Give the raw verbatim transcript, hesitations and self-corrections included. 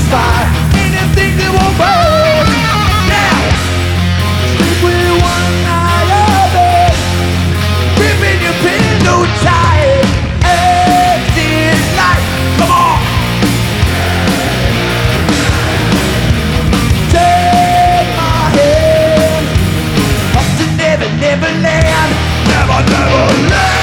fire, anything that won't burn. Now, sleep with one eye open, gripping your pillow tight. Exit light, come on. Take my hand up to Never, Never land, Never, Never land.